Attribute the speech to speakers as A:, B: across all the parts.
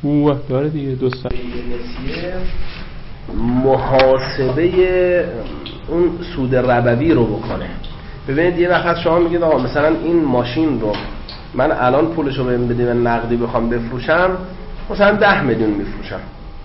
A: داره دیگه 2 سال
B: محاسبه اون سود ربوی رو بکنه. ببینید یه وقت شما میگید آقا مثلا این ماشین رو من الان پولشو بهم بدی من نقدی بخوام بفروشم مثلا 10 میلیون میفروشم.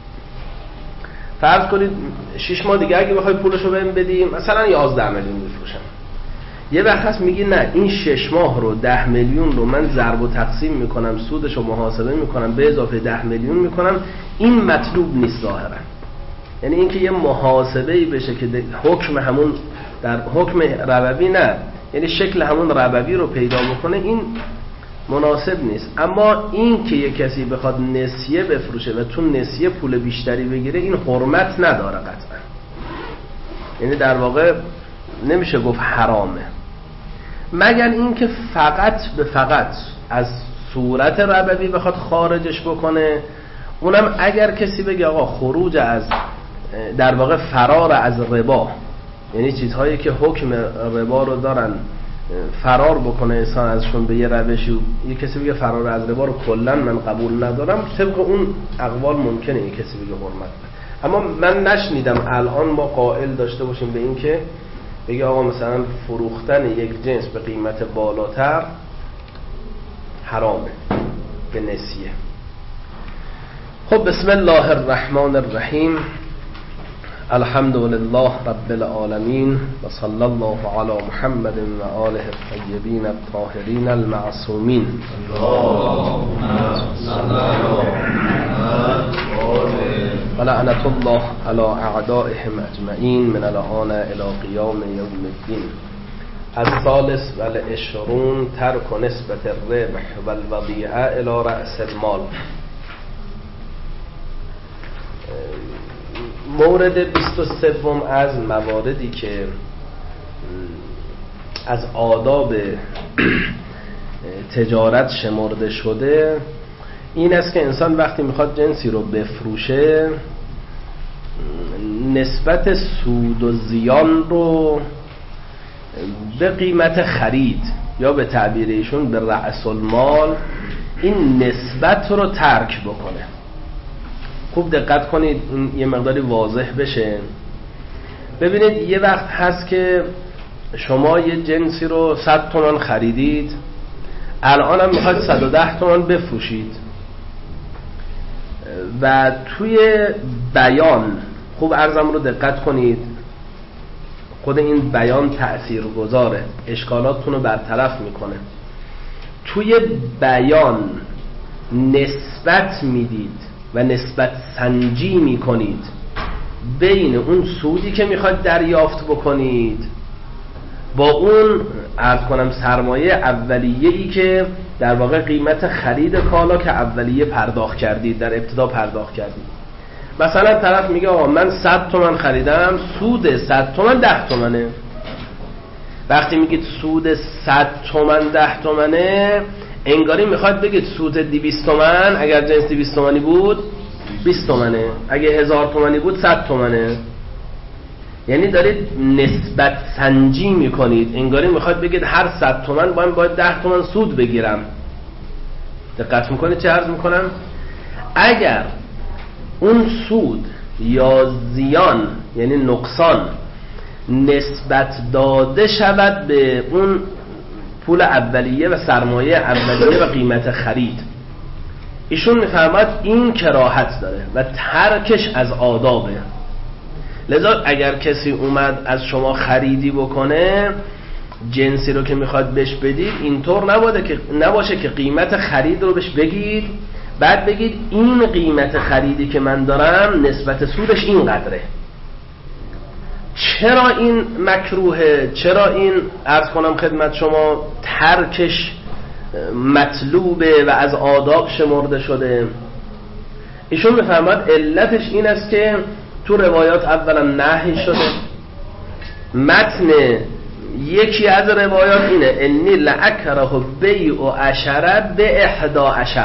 B: فرض کنید 6 ماه دیگه اگه بخوای پولشو بهم بدی مثلا 11 میلیون میفروشم. یه وقت هست میگی نه این 6 ماه رو 10 میلیون رو من ضرب و تقسیم میکنم سودشو محاسبه میکنم به اضافه 10 میلیون میکنم. این مطلوب نیست ظاهرا. یعنی اینکه یه محاسبه‌ای بشه که حکم همون در حکم ربوی نه یعنی شکل همون ربوی رو پیدا بکنه این مناسب نیست. اما این که یه کسی بخواد نسیه بفروشه و تو نسیه پول بیشتری بگیره این حرمت نداره قطعا. یعنی در واقع نمیشه گفت حرامه مگر اینکه فقط به فقط از صورت ربوی بخواد خارجش بکنه. اونم اگر کسی بگه آقا خروج از در واقع فرار از ربا یعنی چیزهایی که حکم ربا رو دارن فرار بکنه انسان ازشون به یه روشی یه کسی بگه فرار از ربا رو کلا من قبول ندارم طبق اون اقوال ممکنه یه کسی بگه حرمت. اما من نشنیدم الان ما قائل داشته باشیم به این که بگه آقا مثلا فروختن یک جنس به قیمت بالاتر حرامه به نسیه. خب بسم الله الرحمن الرحیم الحمد لله رب العالمین و صلی الله علی محمد و آله الطیبین الطاهرین المعصومین و لعنت الله علی اعدائهم اجمعین من الان الی قیام یوم الدین. الثالث والعشرون ترک نسبت الربح والوضیعه الی رأس المال. مورد 23 از مواردی که از آداب تجارت شمرده شده این است که انسان وقتی میخواد جنسی رو بفروشه نسبت سود و زیان رو به قیمت خرید یا به تعبیر ایشون به رأس المال این نسبت رو ترک بکنه. خوب دقت کنید این یه مقداری واضح بشه. ببینید یه وقت هست که شما یه جنسی رو 100 تومان خریدید الان هم میخواید 110 تومان بفروشید و توی بیان خوب عرضم رو دقت کنید خود این بیان تأثیر گذاره اشکالاتتون رو برطرف میکنه. توی بیان نسبت میدید و نسبت سنجی میکنید بین اون سودی که میخواید دریافت بکنید با اون عرض کنم سرمایه اولیه‌ای که در واقع قیمت خرید کالا که اولیه پرداخت کردید در ابتدا پرداخت کردید. مثلا طرف میگه آقا من 100 تومن خریدم سود 100 تومن 10 تومنه. وقتی میگید سود 100 تومن 10 تومنه انگاری میخواد بگید سود 200 تومن اگر جنس 200 تومانی بود 20 تومنه اگه 1000 تومانی بود 100 تومنه. یعنی دارید نسبت سنجی میکنید انگاری میخواد بگید هر 100 تومن باید 10 تومن سود بگیرم. دقت میکنید چه عرض میکنم؟ اگر اون سود یا زیان یعنی نقصان نسبت داده شود به اون پول اولیه و سرمایه اولیه و قیمت خرید ایشون میفرماید این کراهت داره و ترکش از آدابه. لذا اگر کسی اومد از شما خریدی بکنه جنسی رو که میخواد بهش بدید اینطور نباشه که قیمت خرید رو بهش بگید بعد بگید این قیمت خریدی که من دارم نسبت سودش این قدره. چرا این مکروهه؟ چرا این عرض کنم خدمت شما ترکش مطلوبه و از آداب شمرده شده؟ ایشون میفرماید علتش این است که تو روایات اولا نهی شده. متن یکی از روایات اینه انی لأکره بیع عشره به 11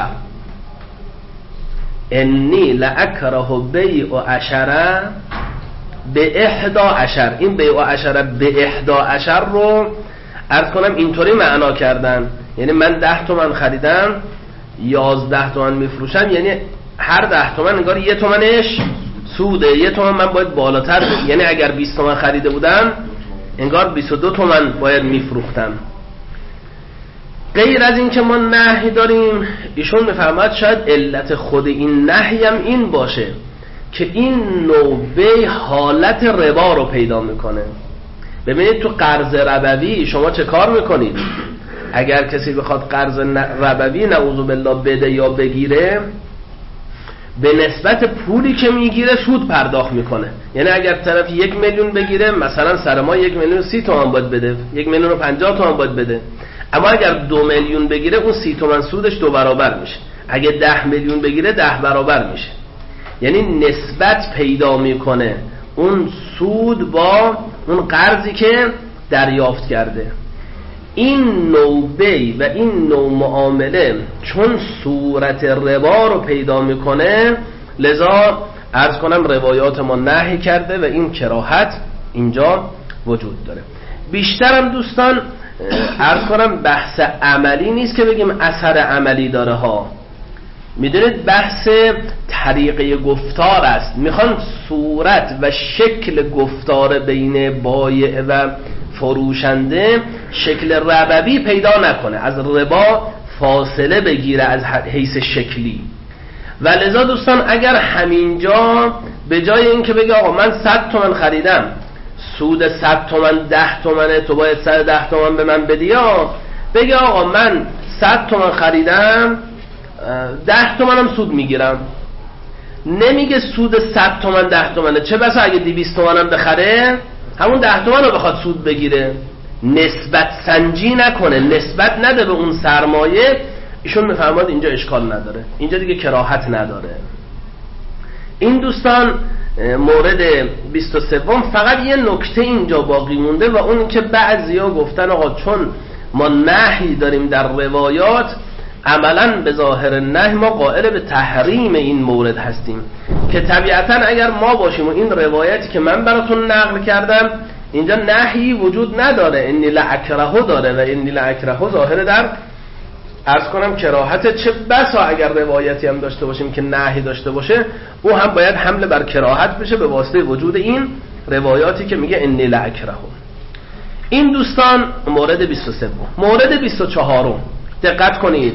B: انی لأکره بیع عشره به 11. این بیع عشره به 11 رو عرض کنم اینطوری معنا کردن یعنی من 10 تومن خریدم 11 تومن میفروشم یعنی هر 10 تومن انگار 1 تومنش سوده، 1 تومن من باید بالاتر یعنی اگر 20 تومن خریده بودم انگار 22 تومن باید میفروختم. غیر از این که ما نهی داریم، ایشون میفرماید شاید علت خود این نهی هم این باشه که این نوبه حالت ربا رو پیدا میکنه. ببینید تو قرض ربوی شما چه کار میکنید؟ اگر کسی بخواد قرض ربوی نعوذ بالله بده یا بگیره، به نسبت پولی که میگیره سود پرداخت میکنه. یعنی اگر طرف 1 میلیون بگیره، مثلا سر ما 1,30,000 تومان باید بده، 1,50,000 تومان باید بده. اما اگر 2 میلیون بگیره اون 30 تومن سودش 2 برابر میشه. اگه 10 میلیون بگیره 10 برابر میشه. یعنی نسبت پیدا میکنه اون سود با اون قرضی که دریافت کرده. این نوع بی و این نوع معامله چون صورت ربا رو پیدا میکنه، لذا عرض کنم روایات ما نهی کرده و این کراهت اینجا وجود داره. بیشترم دوستان عرض کنم بحث عملی نیست که بگیم اثر عملی داره ها. میدونید بحث طریقه گفتار است. میخوان صورت و شکل گفتار بین بایع و فروشنده شکل ربوی پیدا نکنه، از ربا فاصله بگیره از حیث شکلی. و لذا دوستان اگر همینجا به جای این که بگه آقا من 100 تومن خریدم، سود 100 تومن 10 تومنه، تو باید 110 تومن به من بدی، یا بگه آقا من 100 تومن خریدم 10 تومنم سود میگیرم. نمیگه سود 100 تومن 10 تومنه، چه بسا اگه 200 تومنم بخره همون 10 تومن رو بخواد سود بگیره. نسبت سنجی نکنه، نسبت نده به اون سرمایه. ایشون میفرماد اینجا اشکال نداره، اینجا دیگه کراهت نداره. این دوستان مورد 23. فقط یه نکته اینجا باقی مونده و اون که بعضیا گفتن آقا چون ما نهی داریم در روایات، عملا به ظاهر نهی ما قائل به تحریم این مورد هستیم، که طبیعتا اگر ما باشیم و این روایتی که من براتون نقل کردم اینجا نهی وجود نداره، انی لأکره داره و انی لأکره ظاهر در عرض کنم کراهت. چه بسا اگر روایتی هم داشته باشیم که نهی داشته باشه، او هم باید حمل بر کراهت بشه به واسطه وجود این روایاتی که میگه انی لأکره. این دوستان مورد 23. مورد 24 دقت کنید.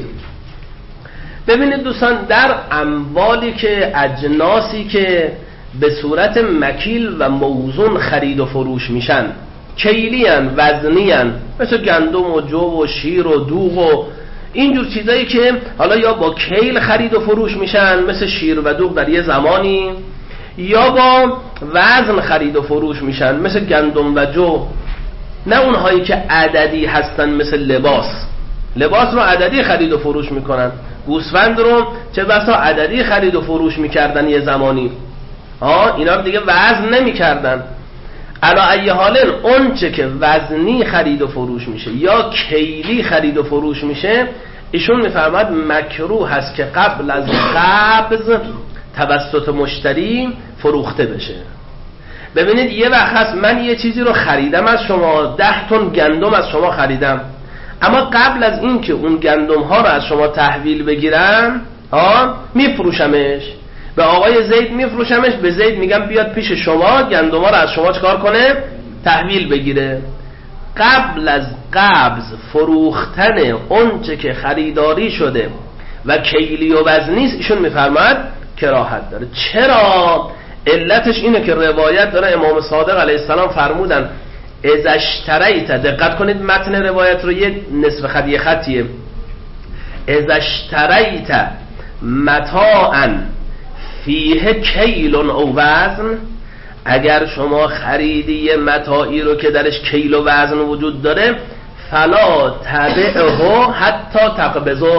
B: ببینید دوستان در اموالی که اجناسی که به صورت مکیل و موزون خرید و فروش میشن، کیلی هن، وزنی هن، مثل گندم و جو و شیر و دوغ و اینجور چیزایی که حالا یا با کیل خرید و فروش میشن مثل شیر و دوغ در یه زمانی، یا با وزن خرید و فروش میشن مثل گندم و جو، نه اونهایی که عددی هستن مثل لباس رو عددی خرید و فروش میکنن، گوسفند رو چه بسا عددی خرید و فروش میکردن یه زمانی، اینا رو دیگه وزن نمیکردن. علا ای حال اون چه که وزنی خرید و فروش میشه یا کیلی خرید و فروش میشه، ایشون میفرماد مکروه هست که قبل از قبض توسط مشتری فروخته بشه. ببینید یه وقت هست من یه چیزی رو خریدم از شما، 10 تن گندم از شما خریدم، اما قبل از این که اون گندم ها رو از شما تحویل بگیرم میفروشمش به آقای زید، میفروشمش به زید، میگم بیاد پیش شما گندم ها رو از شما چکار کنه؟ تحویل بگیره. قبل از قبض فروختن اون چه که خریداری شده و کیلی و وزنیست، ایشون میفرماد کراهت داره. چرا؟ علتش اینه که روایت داره امام صادق علیه السلام فرمودن اذا اشتریت، دقت کنید متن روایت رو یه نصف خط یه خطیه، اذا اشتریت متاعا فیه کیل او وزن، اگر شما خریدی یه متاعی رو که درش کیل و وزن وجود داره، فلا تبعه حتی تقبضه،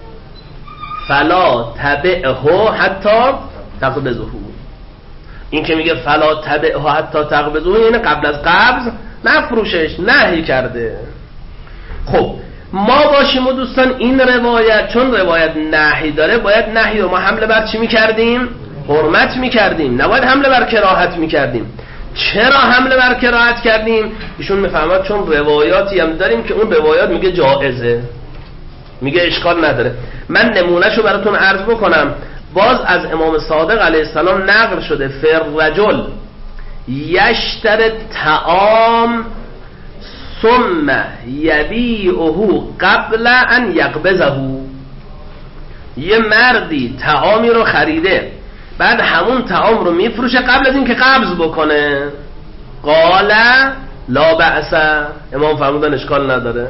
B: فلا تبعه حتی تقبضه. این که میگه فلا تبعه حتی تقبضه یعنی قبل از قبض نفروشش، نهی کرده. خب ما باشیم و دوستان این روایت چون روایت نهی داره، باید نهی رو ما حمله بر چی میکردیم؟ حرمت میکردیم، نباید حمله بر کراهت میکردیم. چرا حمله بر کراهت کردیم؟ ایشون میفهمد چون روایاتی هم داریم که اون روایات میگه جائزه، میگه اشکال نداره. من نمونهشو براتون عرض بکنم. باز از امام صادق علیه السلام نقل شده فررجل یشتر طعام ثم یبیعه قبل ان یقبضه. یه مردی طعامی رو خریده بعد همون طعام رو میفروشه قبل از این که قبض بکنه. قال لا بأس، امام فرمودن اشکال نداره.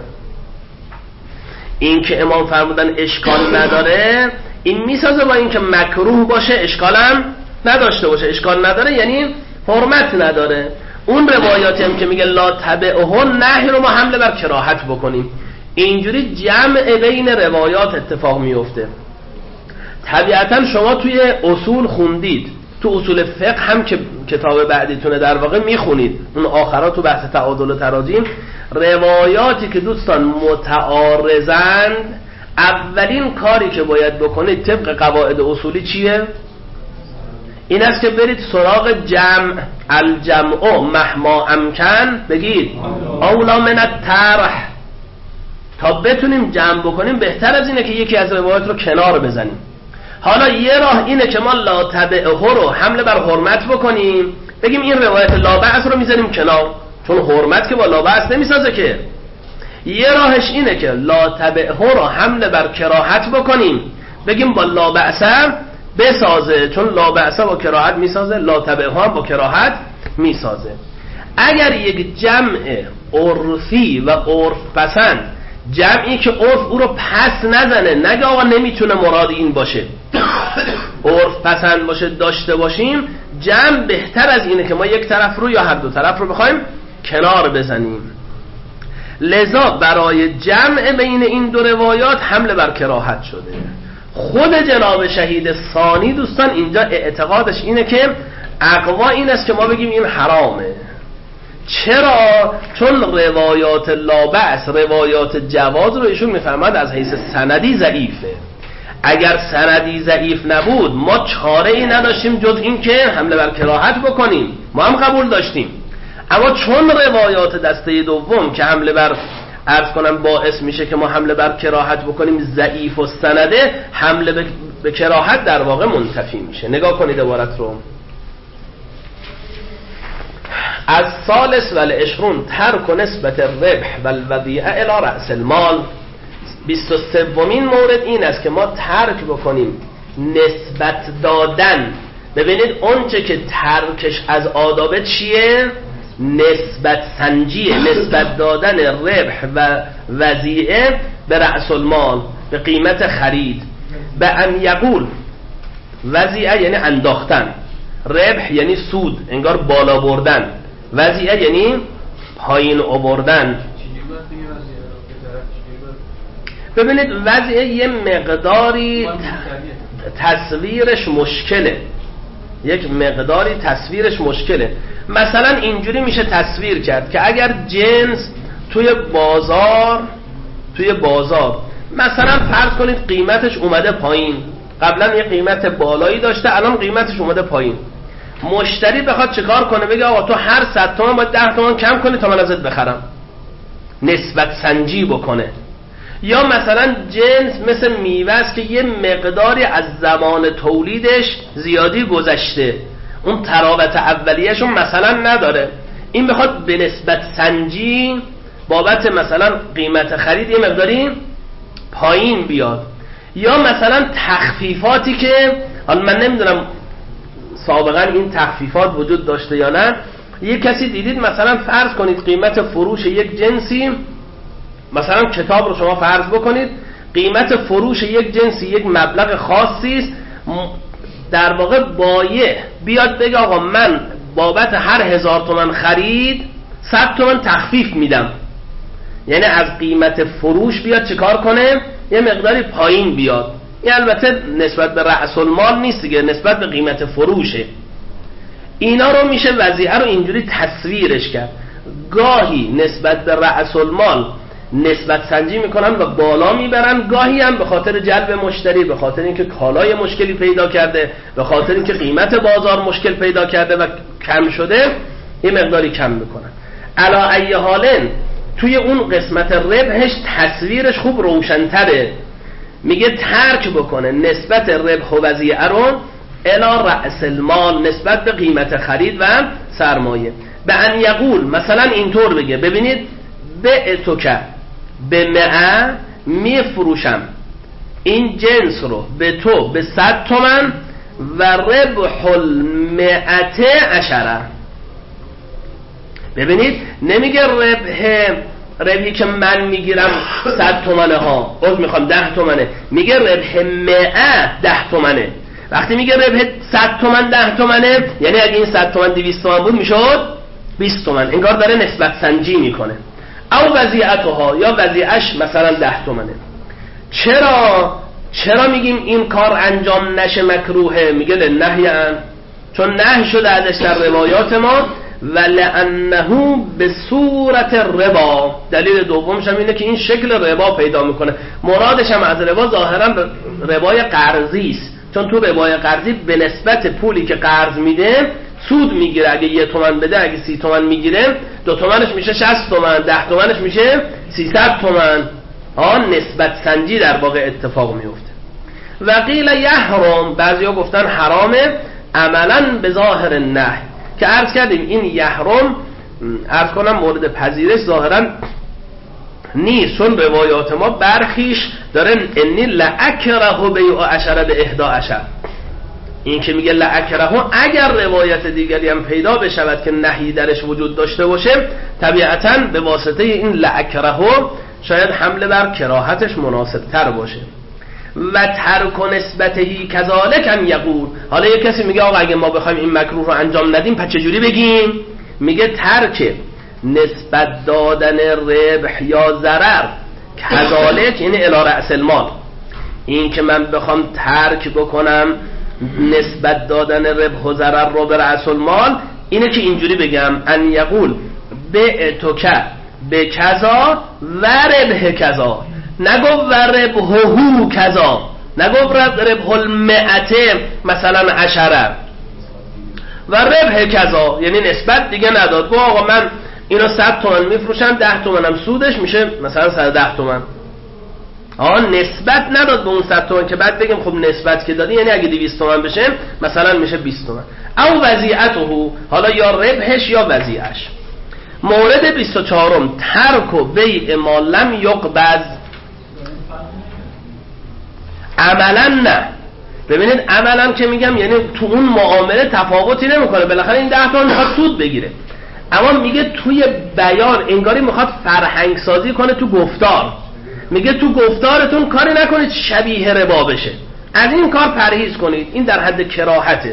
B: این که امام فرمودن اشکال نداره این میسازه با این که مکروه باشه اشکالم نداشته باشه. اشکال نداره یعنی حرمت نداره. اون روایاتی هم که میگه لا تبعه نهی رو ما حمله بر کراهت بکنیم. اینجوری جمع بین روایات اتفاق میفته. طبیعتا شما توی اصول خوندید، تو اصول فقه هم که کتاب بعدیتونه در واقع میخونید، اون آخرات تو بحث تعادل و تراجیم، روایاتی که دوستان متعارضند اولین کاری که باید بکنید طبق قواعد اصولی چیه؟ این است که برید سراغ جمع. الجمع مهما امکن بگید اولا من الطرح. تا بتونیم جمع بکنیم بهتر از اینه که یکی از روایات رو کنار بزنیم. حالا یه راه اینه که ما لا تبعه رو حمله بر حرمت بکنیم، بگیم این روایت لا بأس رو میذاریم کنار، چون حرمت که با لا بأس نمیسازه که. یه راهش اینه که لا تبعه رو حمله بر کراهت بکنیم، بگیم با لا بأس بسازه، چون لا بأس با کراهت میسازه، لا تبعه هم با کراهت میسازه. اگر یک جمع عرفی و عرف پسند، جمعی که عرف او رو پس نزنه، نگه آقا نمیتونه مراد این باشه، عرف پسند باشه داشته باشیم، جمع بهتر از اینه که ما یک طرف رو یا هر دو طرف رو بخوایم کنار بزنیم. لذا برای جمع بین این دو روایات حمله بر کراهت شده. خود جناب شهید ثانی دوستان اینجا اعتقادش اینه که اقوا این است که ما بگیم این حرامه. چرا؟ چون روایات لا بأس، روایات جواز رو ایشون میفهمد از حیث سندی ضعیفه. اگر سندی ضعیف نبود ما چاره ای نداشتیم جز این که حمله بر کراهت بکنیم، ما هم قبول داشتیم. اما چون روایات دسته دوم که حمله بر عرض کنم باعث میشه که ما حمله بر کراهت بکنیم ضعیف و سنده، حمله به کراهت در واقع منتفی میشه. نگاه کنید عبارت رو. از ثالث و العشرون ترک نسبت الربح و الودیعه الی رأس المال. 23مین مورد این است که ما ترک بکنیم نسبت دادن. ببینید اونچه که ترکش از آداب چیه؟ نسبت سنجیه، نسبت دادن ربح و وضیعه به رأس المال، به قیمت خرید. به ان یقول، وضیعه یعنی انداختن، ربح یعنی سود، انگار بالا بردن، وضیعه یعنی پایین آوردن. ببینید وضعیه یه مقداری تصویرش مشکله، یک مقداری تصویرش مشکله. مثلا اینجوری میشه تصویر کرد که اگر جنس توی بازار مثلا فرض کنید قیمتش اومده پایین، قبلا یه قیمت بالایی داشته الان قیمتش اومده پایین، مشتری بخواد چیکار کنه؟ بگه آقا تو هر 100 تومان باید 10 تومان کم کنی تا من ازت بخرم، نسبت سنجی بکنه. یا مثلا جنس مثل میوه است که یه مقداری از زمان تولیدش زیادی گذشته، اون تراوت اولیه‌شون مثلا نداره، این بخواد به نسبت سنجی بابت مثلا قیمت خرید یه مقداری پایین بیاد. یا مثلا تخفیفاتی که حالا من نمیدونم سابقا این تخفیفات وجود داشته یا نه، یه کسی دیدید مثلا فرض کنید قیمت فروش یک جنسی، مثلا کتاب رو شما فرض بکنید قیمت فروش یک جنسی یک مبلغ خاصی است، در واقع بایع بیاد بگه آقا من بابت هر 1000 تومان خرید 100 تومان تخفیف میدم، یعنی از قیمت فروش بیاد چیکار کنه؟ یه مقداری پایین بیاد. این البته نسبت به رأس المال نیست دیگه، نسبت به قیمت فروشه. اینا رو میشه وضعیه رو اینجوری تصویرش کرد. گاهی نسبت به رأس المال نسبت سنجی میکنن و بالا میبرن، گاهی هم به خاطر جلب مشتری، به خاطر اینکه کالای مشکلی پیدا کرده، به خاطر اینکه قیمت بازار مشکل پیدا کرده و کم شده، یه مقداری کم میکنن. علا ای حالن توی اون قسمت ربحش تصویرش خوب روشن‌تره. میگه ترک بکنه نسبت ربح و وضیعه رو الی رأس المال، نسبت به قیمت خرید و سرمایه. به ان یقول، مثلا اینطور بگه ببینید بعتک به 100 میفروشم این جنس رو به تو به 100 تومن و ربح 110. ببینید نمیگه ربحی که من میگیرم 100 تومنه ها، میخوام 10 تومنه، میگه ربح 100 10 تومنه. وقتی میگه ربح 100 تومن 10 تومنه، یعنی اگه این 100 تومن 200 تومن بود میشد 20 تومن. انگار داره نسبت سنجی میکنه. او وضیعتها، یا وضیعش مثلا 10 تومنه. چرا میگیم این کار انجام نشه مکروهه؟ میگه لنهی ان، چون نهی شده ازش در روایات ما، ولانه به صورت ربا. دلیل دومش هم اینه که این شکل ربا پیدا میکنه. مرادش هم از ربا ظاهرا ربای قرضی است، چون تو ربای قرضی به نسبت پولی که قرض میده سود میگیره. اگه 1 تومن بده، اگه 30 تومن میگیره، 2 تومنش میشه 60 تومن، 10 تومنش میشه 300 تومن. نسبت سنجی در واقع اتفاق میفته. و قیل یحرم، بعضیا گفتن حرامه عملا به ظاهر النهی، که عرض کردیم این یحرم عرض کنم مورد پذیرش ظاهرا نیست، چون روایات ما برخیش دارن انی لأکره بیع 10 به 11. این که میگه لأکره، اگر روایت دیگری هم پیدا بشود که نهی درش وجود داشته باشه، طبیعتاً به واسطه این لأکره شاید حمله بر کراهتش مناسب تر باشه. و ترک نسبتهی کذالک هم یقول. حالا یک کسی میگه آقا اگه ما بخوایم این مکروه رو انجام ندیم پس چجوری بگیم؟ میگه ترک نسبت دادن ربح یا ضرر کذالک، یعنی الی رأس المال. این که من بخوام ترک بکنم نسبت دادن ربح و ضرر رو به رأس المال، اینه که اینجوری بگم ان یقول بعتک به کذا و ربح کذا، نگو و ربحه کذا، نگو ربح 100 مثلا 10 و ربح کذا، یعنی نسبت دیگه نداد. گو آقا من اینو 100 تومن میفروشم، 10 تومنم سودش میشه مثلا 110 تومن. نسبت نداد به اون 100 تومن که بعد بگیم خب نسبت که دادی، یعنی اگه 200 تومن بشه مثلا میشه 20 تومن. او وضیعته، حالا یا ربحش یا وضیعش. مورد 24 ترک و بیع ما لم یقبض. عملا نه. ببینید عملا که میگم یعنی تو اون معامله تفاوتی نمیکنه، بالاخره این 10 تومن میخواد سود بگیره، اما میگه توی بیان انگاری میخواد فرهنگ سازی کنه تو گفتار. میگه تو گفتارتون کاری نکنید شبیه ربا بشه، از این کار پرهیز کنید، این در حد کراهته.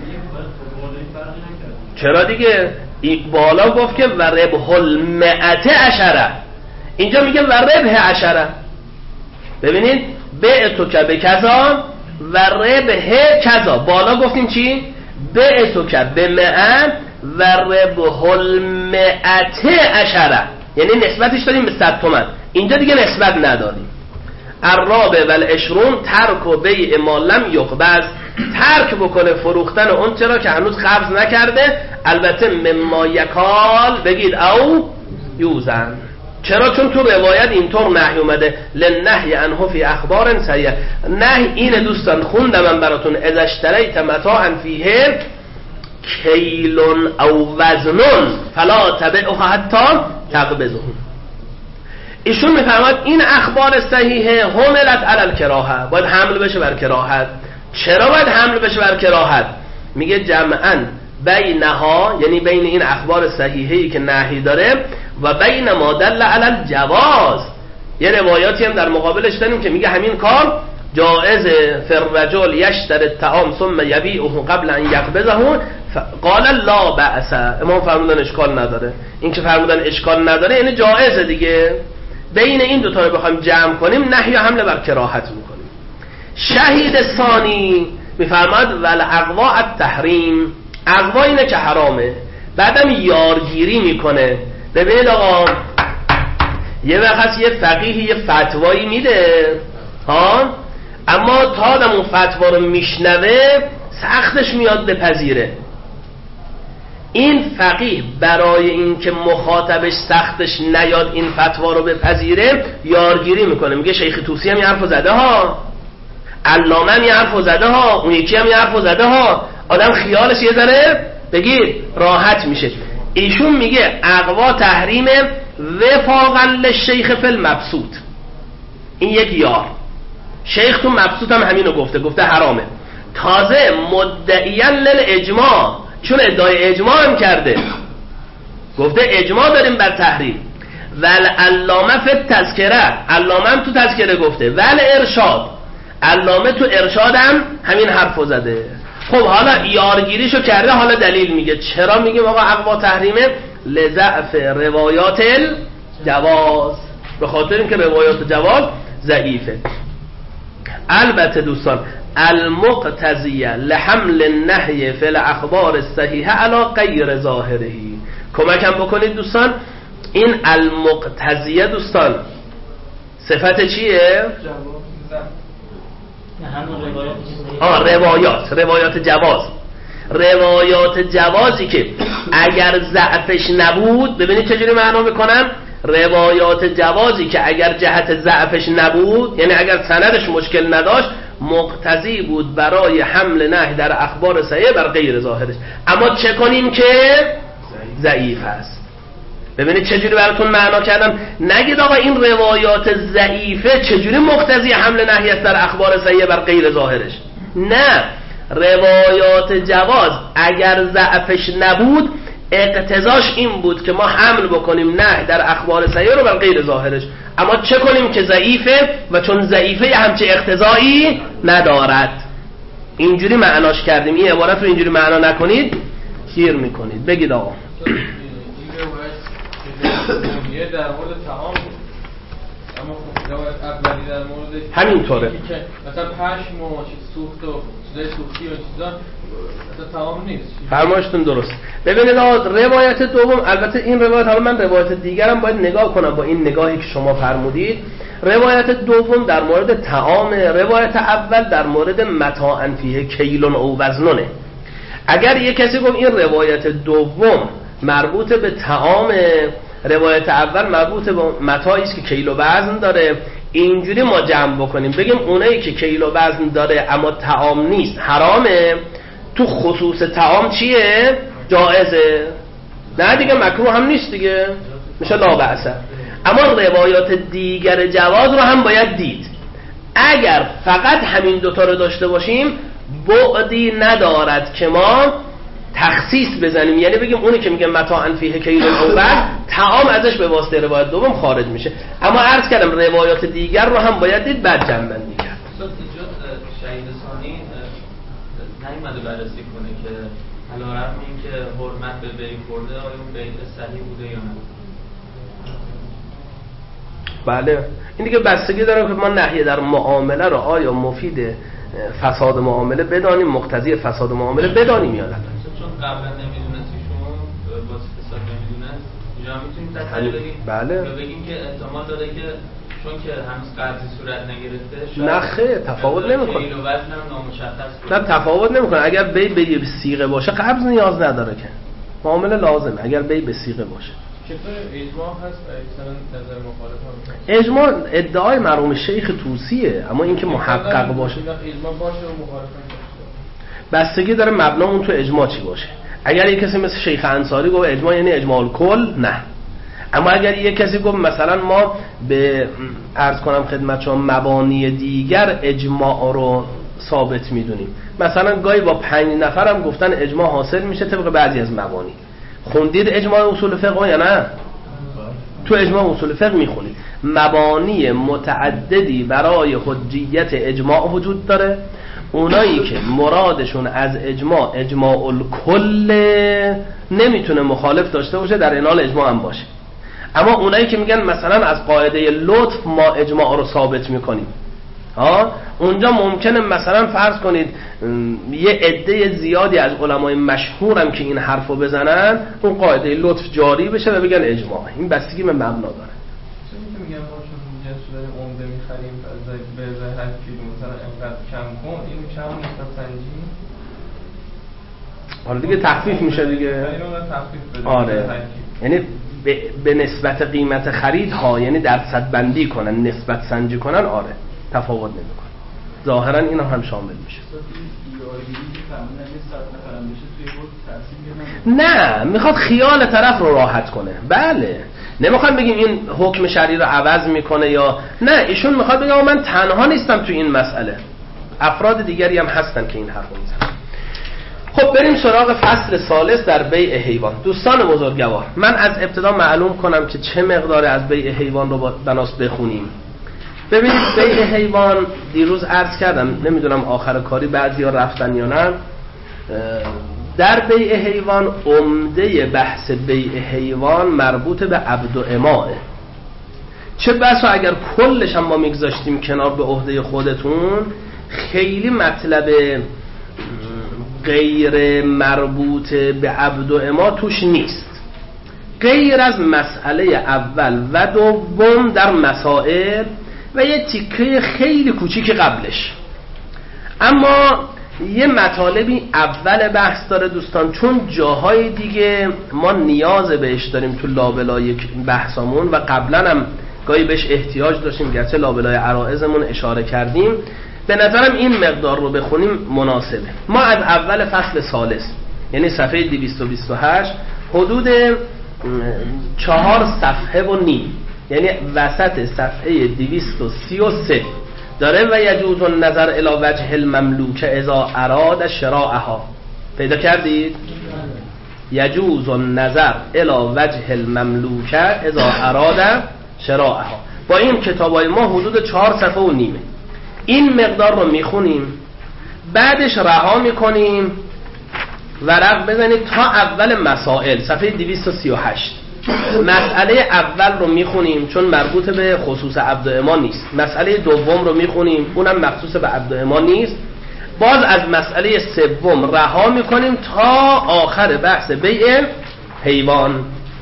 B: چرا دیگه؟ بالا گفت که و ربح 110، اینجا میگه و ربح 10. ببینید بعتک به کذا و ربح کذا، بالا گفتیم چی؟ بعتک به 100 و ربح 110، یعنی نسبتش دادیم به 100 تومن. اینجا دیگه نسبت ندادیم. الرابع والعشرون ترک و بیع ما لم یقبض، ترک بکنه فروختن اون چرا که هنوز قبض نکرده، البته مما یکال بگید او یوزن. چرا؟ چون تو روایت اینطور نهی اومده لنهی عنه فی اخبار سیئه. نهی اینه دوستان، خوندم من براتون، اذا اشتریت متاعا فیه کیل او وزن فلا تبعه حتی تقبضه. ایشون میفرماید این اخبار صحیحه حملت علی الکراهه، باید حمل بشه بر کراهت. چرا باید حمل بشه بر کراهت؟ میگه جمعاً بینها، یعنی بین این اخبار صحیحه‌ای که نهی داره و بین ما دل علی الجواز. یه روایاتی هم در مقابلش داریم که میگه همین کار جائزه. فالرجل یشتری الطعام ثم یبیعه قبل ان یقبضه قال لا بأس. امام فرمودن اشکال نداره. این که فرمودن اشکال نداره یعنی جائزه دیگه. بین این دو تا رو بخوایم جمع کنیم نهی و حمله بر کراهت میکنیم. شهید ثانی میفرماد والاغوا التحریم، اغوا اینه که حرامه، بعدم یارگیری میکنه. ببینید آقا یه وقت یه فقیهی یه فتوایی میده اما تا آدم اون فتوا رو میشنوه سختش میاد بپذیره. این فقیه برای اینکه مخاطبش سختش نیاد این فتوا رو بپذیره یارگیری میکنه، میگه شیخ طوسی هم یه حرفو زده ها، علامه هم یه حرفو زده ها، اون یکی هم یه حرفو زده ها، آدم خیالش یه ذره بگیر راحت میشه. ایشون میگه اقوا تحریم وفاقا للشیخ فی المبسوط. این یک یار، شیخ تو مبسوط هم همینو گفته حرامه، تازه مدعیاً للاجماع، چون ادعای اجماع هم کرده، گفته اجماع داریم بر تحریم. ول علامه فی التذکره، علامه هم تو تذکره گفته، ول ارشاد، علامه تو ارشاد هم همین حرفو زده. خب حالا یارگیریشو کرده، حالا دلیل میگه. چرا میگیم آقا اقوا تحریمه؟ لضعف روایات الجواز، به خاطر اینکه روایات جواز ضعیفه. البته دوستان المقتضیه لحمل النهی فی الاخبار الصحیحه علی غیر ظاهره، کمکم بکنید دوستان. این المقتضیه دوستان صفت چیه؟ روایات جواز. روایات جوازی که اگر ضعفش نبود، ببینید چجوری معنا میکنم، روایات جوازی که اگر جهت ضعفش نبود، یعنی اگر سندش مشکل نداشت، مقتضی بود برای حمل نهی در اخبار صحیح بر غیر ظاهرش. اما چه کنیم که ضعیف هست؟ ببینید چجوری براتون معنا کردم. نگید آقا این روایات ضعیفه چجوری مقتضی حمل نهی است در اخبار صحیح بر غیر ظاهرش. نه، روایات جواز اگر ضعفش نبود اقتضاش این بود که ما حمل بکنیم نه در اخبار صحیح رو بر غیر ظاهرش. اما چه کنیم که ضعیفه، و چون ضعیفه همچه اقتضایی ندارد. اینجوری معناش کردیم. این عبارت رو اینجوری معنا نکنید گیر میکنید. بگید آقا.
A: این روایت در مورد طعام، اما روایت اولی در مورد
B: همینطوره،
A: مثلا پشم و سوخت و چیزای سوختی و چیزا مثلا طعام نیست.
B: فرمایشتون درست. ببینید روایت دوم، البته این روایت، حالا من روایت دیگرم باید نگاه کنم با این نگاهی که شما فرمودید. روایت دوم در مورد طعام، روایت اول در مورد متاع فیه کیلون او وزنونه. اگر یک کسی گفت این روایت دوم مربوط به طعام، روایت اول مربوط به متاعی است که کیلو وزن داره، اینجوری ما جمع بکنیم بگیم اونایی که کیلو وزن داره اما طعام نیست حرامه، تو خصوص طعام چیه؟ جائزه. نه دیگه مکروه هم نیست دیگه، میشه لا بأسه. اما روایات دیگر جواز رو هم باید دید. اگر فقط همین دوتا رو داشته باشیم بعدی ندارد که ما تخصیص بزنیم، یعنی بگیم اونی که میگه متاعن فیه کیل اول طعام ازش به واسطه روایت دوم خارج میشه. اما عرض کردم روایات دیگر رو هم باید دید، بعد جنبندی کرد.
C: اینجا شهید ثانی نیومده بررسی کنه که علیرغم اینکه حرمت به بی خورده آیا اون بیع صحیح بوده یا نه.
B: بله، این دیگه بستگی داره که ما نهی در معامله رو آیا مفید فساد معامله بدانیم، مقتضی فساد معامله بدانیم یا نه.
C: چون قبلا نمیدونست ایشون واسه فساد نمیدونست، اینجا میتونیم تحلیل بگیم.
B: بله.
C: یا بگیم که احتمال داره که چون که هنوز قرضی صورت نگرفته،
B: نه خیر تفاوت نمیکنه.
C: کیلو وزن هم نامشخص.
B: نه تفاوت نمیکنه. اگر بی به صیغه باشه قبض نیاز نداره که، معامله لازمه اگر بی به صیغه باشه.
A: چطور اجماع هست اکثرا نظر مخالف هم؟
B: اجماع ادعای مرحوم شیخ طوسیه، اما اینکه محقق باشه
A: اجماع باشه و مخالف
B: بستگی داره مبنا اون تو اجماع چی باشه. اگر یک کسی مثل شیخ انصاری گفت اجماع یعنی اجماع الکل، نه. اما اگر یک کسی گفت مثلا ما به عرض کنم خدمت شما مبانی دیگر اجماع رو ثابت میدونیم، مثلا گاهی با 5 نفر هم گفتن اجماع حاصل میشه طبق بعضی از مبانی. خوندید اجماع اصول فقه یا نه؟ تو اجماع اصول فقه میخونید مبانی متعددی برای حجیت اجماع وجود داره. اونایی که مرادشون از اجماع الکل نمیتونه مخالف داشته باشه، در اینال اجماع هم باشه. اما اونایی که میگن مثلا از قاعده لطف ما اجماع رو ثابت میکنیم، اونجا ممکنه مثلا فرض کنید یه عده زیادی از علمای مشهورم که این حرفو بزنن اون قاعده لطف جاری بشه و بگن اجماع. این بستگی به مبنا داره.
A: چون میگم ما چون جنس داریم عمده میخریم به ازای هر کیلو مثلا اینقدر کم کن، این کم نیست سنجی.
B: حالا دیگه تخفیف میشه دیگه. آره یعنی به نسبت قیمت خرید ها، یعنی درصد بندی کنن، نسبت سنجی کنن، آره تفاوت نمیکنه. ظاهرا اینا هم شامل میشه. نه میخواد خیال طرف رو راحت کنه. بله نمیخواد بگیم این حکم شرعی رو عوض میکنه یا نه، ایشون میخواد بگه من تنها نیستم تو این مسئله، افراد دیگری هم هستن که این حرف رو میزنن. خب بریم سراغ فصل ثالث در بیع حیوان. دوستان بزرگوار، من از ابتدا معلوم کنم که چه مقدار از بیع حیوان رو بناس بخونیم. ببینید بیع حیوان دیروز عرض کردم، نمیدونم آخر کاری بعضیا رفتن یا نه، در بیع حیوان عمده بحث بیع حیوان مربوط به عبد و اماء. چه بسا اگر کلش هم ما میگذاشتیم کنار به عهده خودتون، خیلی مطلب غیر مربوط به عبد و اما توش نیست، غیر از مسئله اول و دوم در مسائل و یه تیکه خیلی کوچیک قبلش. اما یه مطالبی اول بحث داره دوستان، چون جاهای دیگه ما نیاز بهش داریم تو لابلای بحثامون و قبلا هم گاهی بهش احتیاج داشتیم، گرچه لابلای عرائضمون اشاره کردیم. به نظرم این مقدار رو بخونیم مناسبه. ما از اول فصل ثالث یعنی صفحه 228 حدود 4 صفحه و نیم، یعنی وسط صفحه 233 داره و یجوز النظر الی وجه المملوک اذا اراد شراءها. پیدا کردید؟ یجوز النظر الی وجه المملوک اذا اراد شراءها. با این کتابای ما حدود 4 صفحه و نیمه. این مقدار رو میخونیم، بعدش رها میکنیم، ورق بزنید تا اول مسائل صفحه 238. مسئله اول رو میخونیم چون مربوط به خصوص عبد و اما نیست، مسئله دوم رو میخونیم اونم مخصوص به عبد و اما نیست، باز از مسئله سوم رها میکنیم تا آخر بحث بیع حیوان.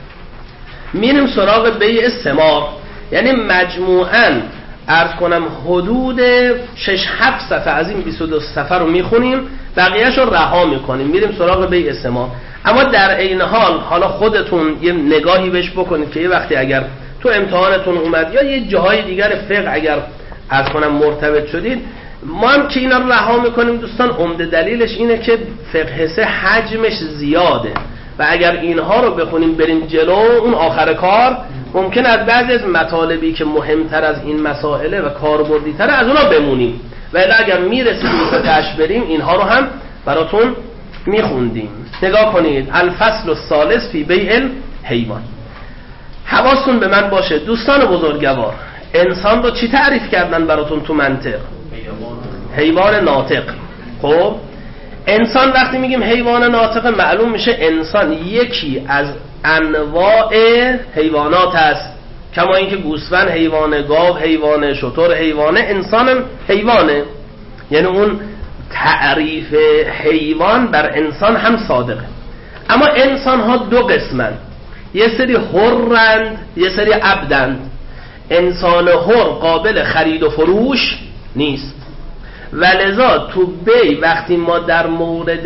B: میریم سراغ بیع ثمار، یعنی مجموعاً عرض کنم حدود 6-7 صفحه از این 22 صفحه رو میخونیم، بقیهش رو رها میکنیم، میریم سراغ بیع ثمار. اما در عین حال حالا خودتون یه نگاهی بهش بکنید که یه وقتی اگر تو امتحانتون اومد یا یه جاهای دیگر فقه اگر عرض کنم مرتبط شدید، ما هم که اینا رو رها میکنیم دوستان، عمده دلیلش اینه که فقه سه حجمش زیاده و اگر اینها رو بخونیم بریم جلو، اون آخر کار ممکن از بعضی از مطالبی که مهمتر از این مسائله و کاربردی تر از اونا بمونیم، ولی اگر میرسیم به تاش بریم اینها رو هم براتون میخوندیم. نگاه کنید الفصل الثالث فی بیع حیوان. حواستون به من باشه دوستان بزرگوار، انسان رو چی تعریف کردن براتون تو منطق؟ حیوان ناطق. خب انسان وقتی میگیم حیوان ناطق معلوم میشه انسان یکی از انواع حیوانات است، کما اینکه گوسفند حیوانه، گاو حیوانه، شتر حیوانه، انسان هم حیوانه. یعنی اون تعریف حیوان بر انسان هم صادقه. اما انسان ها دو قسمن، یه سری حرند یه سری عبدند. انسان حر قابل خرید و فروش نیست و لذا تو بی وقتی ما در مورد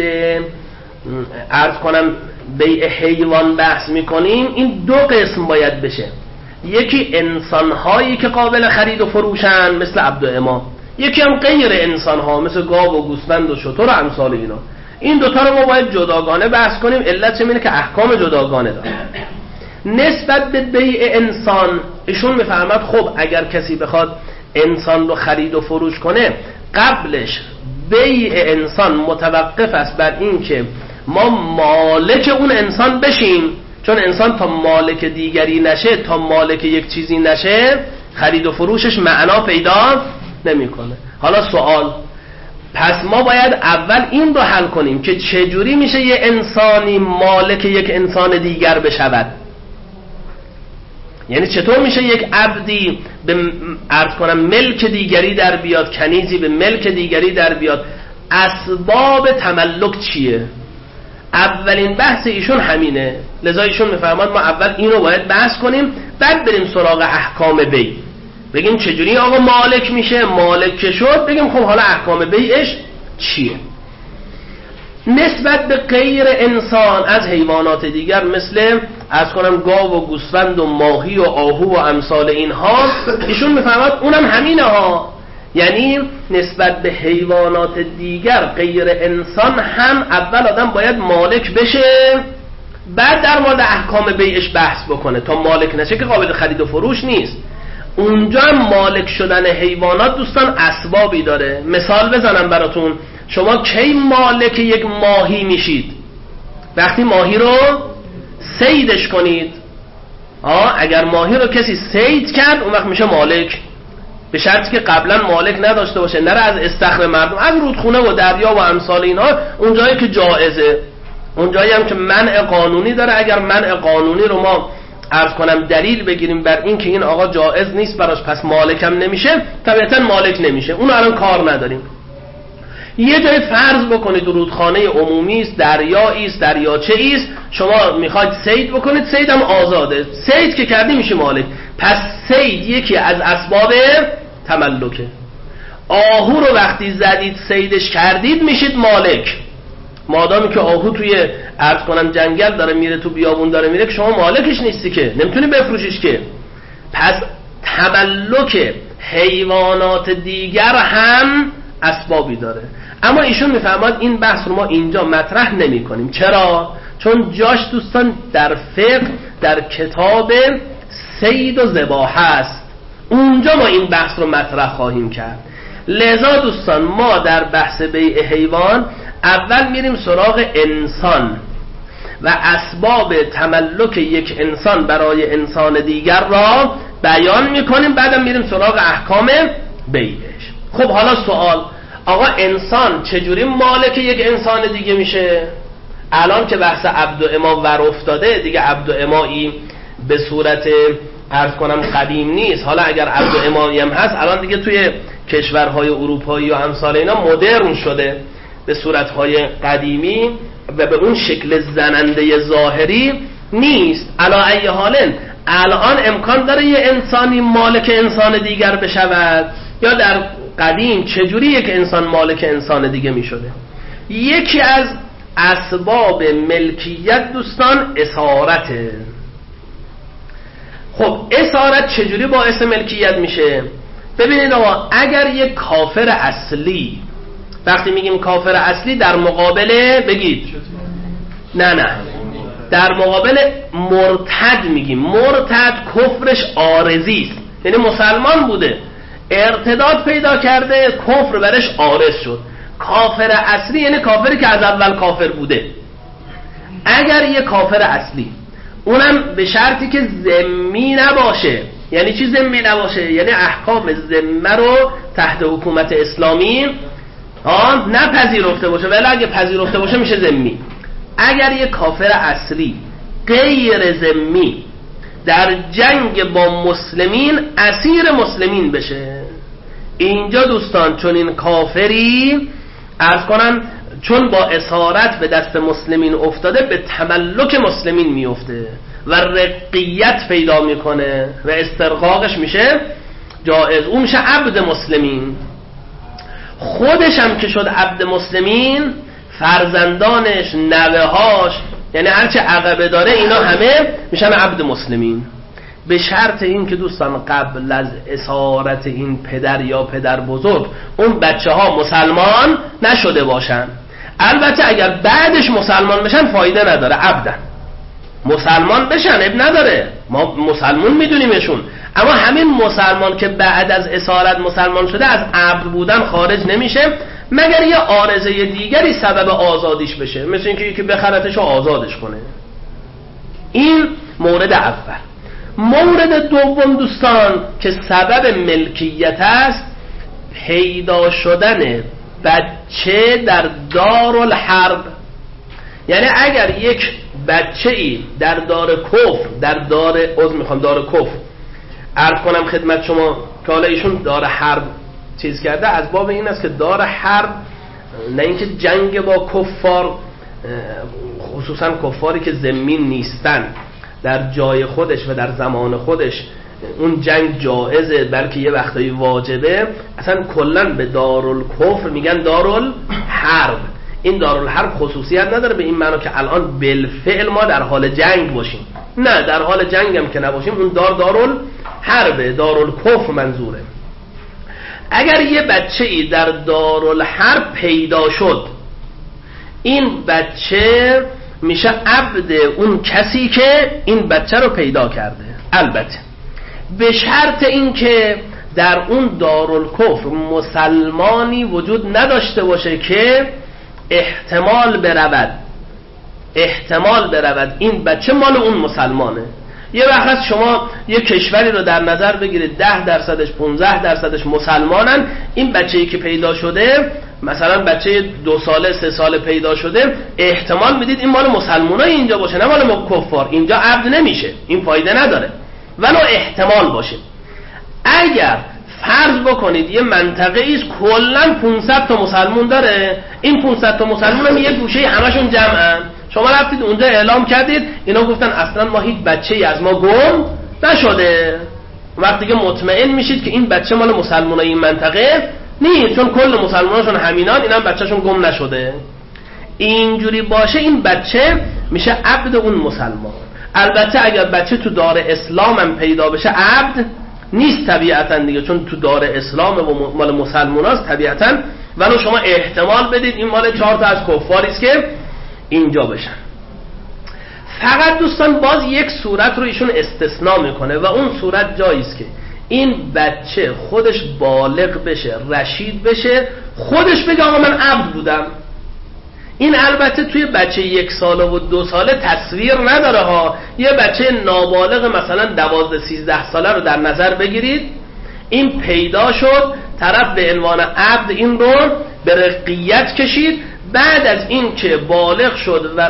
B: عرض کنم بیع حیوان بحث میکنیم، این دو قسم باید بشه. یکی انسان هایی که قابل خرید و فروشن مثل عبد و اما، یکی هم غیر انسان ها مثل گاو و گوسفند و شتر و امثال اینا. این دوتا رو ما باید جداگانه بحث کنیم. علت چه؟ اینه که احکام جداگانه داره. نسبت به بیع انسان ایشون میفهمد خب اگر کسی بخواد انسان رو خرید و فروش کنه، قبلش بیع انسان متوقف است بر این که ما مالک اون انسان بشیم، چون انسان تا مالک دیگری نشه، تا مالک یک چیزی نشه، خرید و فروشش معنا پیدا نمیکنه. حالا سوال، پس ما باید اول این رو حل کنیم که چجوری میشه یه انسانی مالک یک انسان دیگر بشود. یعنی چطور میشه یک عبدی به عرض کنم ملک دیگری در بیاد، کنیزی به ملک دیگری در بیاد. اسباب تملک چیه؟ اولین بحث ایشون همینه. لذا ایشون میفرماد ما اول اینو باید بحث کنیم، بعد بریم سراغ احکام بیع، بگیم چجوری آقا مالک میشه. مالک که شد بگیم خب حالا احکام بیعش چیه. نسبت به غیر انسان از حیوانات دیگر مثل از کنم گاو و گوسفند و ماهی و آهو و امثال اینها، ایشون میفهمد اونم همینه ها. یعنی نسبت به حیوانات دیگر غیر انسان هم اول آدم باید مالک بشه، بعد در مورد احکام بیعش بحث بکنه. تا مالک نشه که قابل خرید و فروش نیست. اونجا هم مالک شدن حیوانات دوستان اسبابی داره. مثال بزنم براتون، شما کی مالک یک ماهی میشید؟ وقتی ماهی رو صیدش کنید. اگر ماهی رو کسی صید کرد اون وقت میشه مالک، به شرطی که قبلا مالک نداشته باشه، نره از استخر مردم، از رودخونه و دریا و امثال اینها. اون جایی که جایزه، اون جایی هم که منع قانونی داره. اگر منع قانونی رو ما عرض کنم دلیل بگیریم بر این که این آقا جایز نیست براش، پس مالکم نمیشه، طبیعتا مالک نمیشه. اون الان کار نداریم. یه جای فرض بکنید رودخانه عمومی است، دریایی است، دریاچه است، شما میخواید صید بکنید، صید هم آزاده، صید که کردی میشه مالک. پس صید یکی از اسباب تملکه. آهو رو وقتی زدید صیدش کردید میشید مالک. مادامی که آهو توی عرض کنم جنگل داره میره، تو بیابون داره میره، که شما مالکش نیستی که، نمیتونی بفروشیش که. پس تملک حیوانات دیگر هم اسبابی داره. اما ایشون میفهمد این بحث رو ما اینجا مطرح نمی کنیم. چرا؟ چون جاش دوستان در فقه، در کتاب صید و ذباحه است. اونجا ما این بحث رو مطرح خواهیم کرد. لذا دوستان ما در بحث بیع حیوان اول میریم سراغ انسان و اسباب تملک یک انسان برای انسان دیگر را بیان میکنیم، بعدم میریم سراغ احکام بیعش. خب حالا سوال، آقا انسان چجوری مالک یک انسان دیگه میشه؟ الان که بحث عبد و اما ور افتاده دیگه، عبد و امایی به صورت عرض کنم قدیم نیست. حالا اگر عبد و امایی هم هست، الان دیگه توی کشورهای اروپایی و امثال اینا مدرن شده به صورتهای قدیمی و به اون شکل زننده ظاهری نیست. علی ای حالن الان امکان داره یه انسانی مالک انسان دیگر بشود، یا در قدیم چجوری یک انسان مالک انسان دیگه می شده؟ یکی از اسباب ملکیت دوستان اسارته. خب اسارت چجوری باعث ملکیت میشه؟ ببینید آقا، اگر یک کافر اصلی، وقتی میگیم کافر اصلی در مقابل بگید نه در مقابل مرتد میگیم. مرتد کفرش عارضی است، یعنی مسلمان بوده ارتداد پیدا کرده، کفر برش عارض شد. کافر اصلی یعنی کافری که از اول کافر بوده. اگر یه کافر اصلی، اونم به شرطی که ذمی نباشه. یعنی چی ذمی نباشه؟ یعنی احکام ذمه رو تحت حکومت اسلامی نپذیرفته باشه، ولی اگه پذیرفته باشه میشه ذمی. اگر یه کافر اصلی غیر ذمی در جنگ با مسلمین اسیر مسلمین بشه، اینجا دوستان چون این کافری عرض کنم چون با اسارت به دست مسلمین افتاده، به تملک مسلمین میفته و رقیت پیدا میکنه و استرقاقش میشه جائز، اون میشه عبد مسلمین. خودش هم که شد عبد مسلمین، فرزندانش، نوه‌هاش، یعنی هرچه عقبه داره اینا همه میشن عبد مسلمین، به شرط این که دوستان قبل از اسارت این پدر یا پدر بزرگ اون بچه ها مسلمان نشده باشن. البته اگر بعدش مسلمان بشن فایده نداره، عبدن. مسلمان بشن اب نداره، ما مسلمون میدونیمشون، اما همین مسلمان که بعد از اسارت مسلمان شده از عبد بودن خارج نمیشه مگر یه عارضه دیگری سبب آزادیش بشه، مثل اینکه یکی بخرتش و آزادش کنه. این مورد اول. مورد دوم دوستان که سبب ملکیت است، پیدا شدن بچه در دارالحرب. یعنی اگر یک بچه‌ای در دار کفر، دار کفر عرض کنم خدمت شما که حالا ایشون دار حرب چیز کرده، از باب این است که دار حرب نه اینکه جنگ با کفار، خصوصا کفاری که ذمین نیستن، در جای خودش و در زمان خودش اون جنگ جائزه، بلکه یه وقتایی واجبه. اصلا کلن به دارالکفر میگن دارالحرب. این دارالحرب خصوصیت نداره به این معنی که الان بالفعل ما در حال جنگ باشیم، نه، در حال جنگ هم که نباشیم، اون دارالحرب، دارالکفر منظوره. اگر یه بچه‌ای در دارالحرب پیدا شد، این بچه میشه عبد اون کسی که این بچه رو پیدا کرده، البته به شرط این که در اون دارالکفر مسلمانی وجود نداشته باشه که احتمال برود این بچه مال اون مسلمانه. یه وقت شما یه کشوری رو در نظر بگیرید 10%، 15% مسلمانن، این بچه‌ای که پیدا شده، مثلا بچه 2 ساله 3 ساله پیدا شده، احتمال میدید این مال مسلمانای اینجا باشه، نه مال کفار. اینجا عبد نمیشه، این فایده نداره، ولو احتمال باشه. اگر فرض بکنید یه منطقه ایست کلا 500 تا مسلمون داره، این 500 تا مسلمون هم یه گوشه همشون جمعن، شما رفتید اونجا اعلام کردید، اینا گفتن اصلا ما هیچ بچه‌ای از ما گم نشده. وقتی که مطمئن میشید که این بچه مال مسلمانای این منطقه نیست، چون کل مسلماناشون همینان، اینا هم بچه‌شون گم نشده، اینجوری باشه این بچه میشه عبد اون مسلمان. البته اگر بچه تو دار اسلام هم پیدا بشه عبد نیست طبیعتا دیگه، چون تو دار اسلام و مال مسلماناست طبیعتا، ولو شما احتمال بدید این مال 4 تا از کفاری است که اینجا بشن. فقط دوستان باز یک صورت رو ایشون استثناء میکنه و اون صورت جایی است که این بچه خودش بالغ بشه، رشید بشه، خودش بگه آقا من عبد بودم. این البته توی بچه 1 ساله و 2 ساله تصویر نداره ها. یه بچه نابالغ مثلا 12-13 ساله رو در نظر بگیرید، این پیدا شد، طرف به عنوان عبد این رو به رقیت کشید، بعد از این که بالغ شد و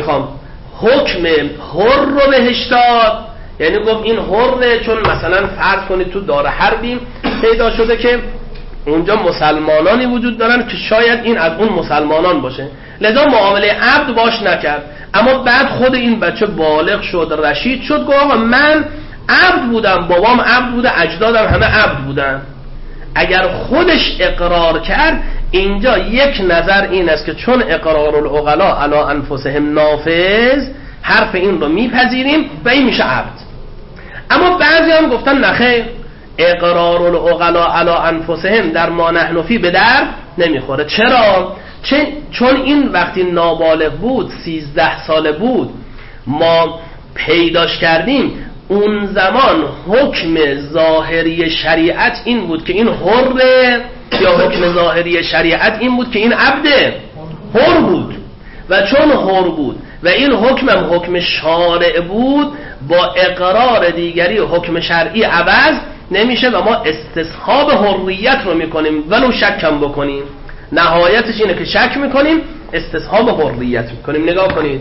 B: حکم حر رو بهش داد، یعنی گفت این حره، چون مثلا فرض کنید تو دار حربی پیدا شده که اونجا مسلمانانی وجود دارن که شاید این از اون مسلمانان باشه، لذا معامله عبد باش نکرد. اما بعد خود این بچه بالغ شد، رشید شد، گفت آقا من عبد بودم، بابام عبد بوده، اجدادم همه عبد بودن. اگر خودش اقرار کرد، اینجا یک نظر این است که چون اقرار العقلاء علی انفسهم نافذ، حرف این رو میپذیریم و این میشه عبد. اما بعضی هم گفتن نخیر، اقرار العقلاء علی انفسهم در ما نحن فی به درد نمیخوره. چرا؟ چون این وقتی نابالغ بود، 13 ساله بود، ما پیداش کردیم، اون زمان حکم ظاهری شریعت این بود که این حره، یا حکم ظاهری شریعت این بود که این عبده، حر بود. و چون حر بود و این حکمم حکم شارع بود، با اقرار دیگری حکم شرعی عوض نمیشه و ما استصحاب حریت رو میکنیم ولو شکم بکنیم. نهایتش اینه که شک میکنیم، استصحاب حریت میکنیم. نگاه کنید،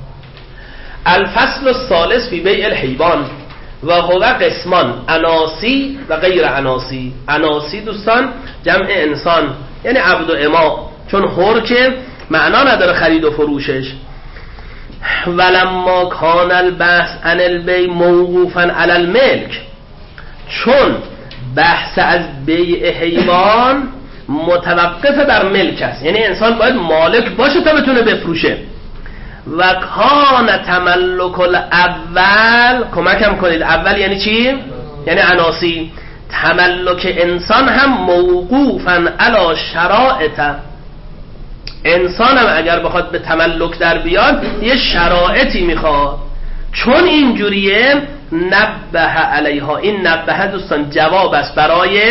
B: الفصل الثالث فی بیع الحیوان و هو قسمان، اناسی و غیر اناسی. اناسی دوستان جمع انسان، یعنی عبد و اما، چون حر که معنا نداره خرید و فروشش. ولما کان البحث عن البیع موقوفا علی الملک، چون بحث از بیع حیوان متوقف بر ملک است، یعنی انسان باید مالک باشه تا بتونه بفروشه. و کان تملک الاول، کمکم کنید، اول یعنی چی؟ یعنی اناسی. تملک انسان هم موقوفا علی شرائط، انسان هم اگر بخواد به تملک در بیاد یه شرائطی میخواد. چون اینجوریه نبه علیها، این نبه دوستان جواب است برای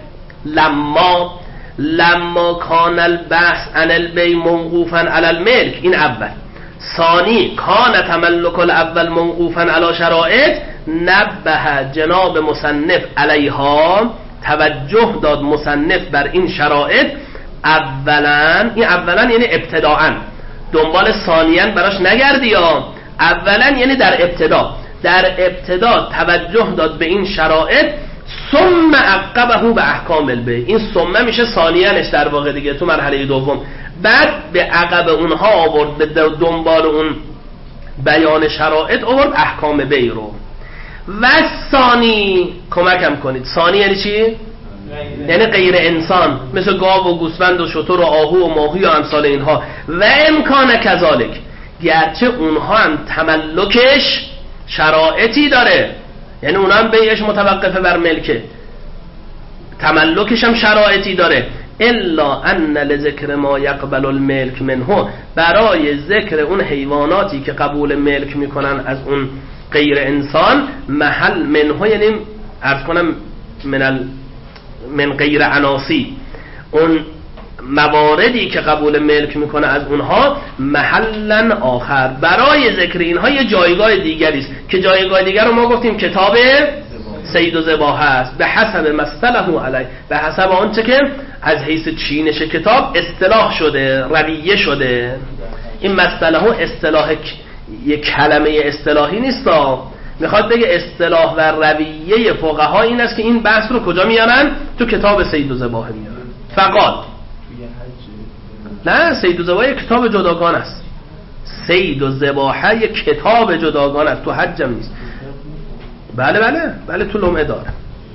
B: لما کان البحث عن البیع موقوفا علی الملک، این اول. ثانی کان تملک الاول موقوفا علی شرائط، نبه جناب مصنف علیها، توجه داد مصنف بر این شرائط. اولا، این اولا یعنی ابتداءً، دنبال ثانیاً براش نگردی یا اولا یعنی در ابتدا توجه داد به این شرائط. ثم عقبه به احکام البیع، این ثم میشه ثانیانش در واقع دیگه تو مرحله دوم. بعد به عقب اونها آورد، به دنبال اون بیان شرائط آورد احکام بیع رو. و ثانی، کمکم کنید، ثانی یعنی چی؟ یعنی غیر انسان، مثل گاو و گوسفند و شتر و آهو و ماهی و امثال اینها. و امکان کذالک، گرچه اونها هم تملکش شرایطی داره، یعنی اونها هم بیعش متوقفه بر ملکه، تملکش هم شرایطی داره. الا ان لذکر ما یقبل الملک منه، برای ذکر اون حیواناتی که قبول ملک میکنن از اون غیر انسان، محل منه یعنی عرض کنم من غیر عناصی، اون مواردی که قبول ملک میکنه از اونها، محلا آخر، برای ذکر اینها یه جایگاه دیگری است که جایگاه دیگر رو ما گفتیم کتاب صید و ذباح است، به حسب مصطلح علی، به حسب آنچه که از حیث چینش کتاب اصطلاح شده، رویه شده. این مصطلح اصطلاح یک کلمه اصطلاحی نیست، میخواد بگه اصطلاح و رویه فقها این است که این بحث رو کجا میارن؟ تو کتاب صید و ذباح میارن. فقط نه، صید و ذباح کتاب جداگانه است، صید و ذباح یک کتاب جداگانه است، تو حج هم نیست. بله تو لمعه داره.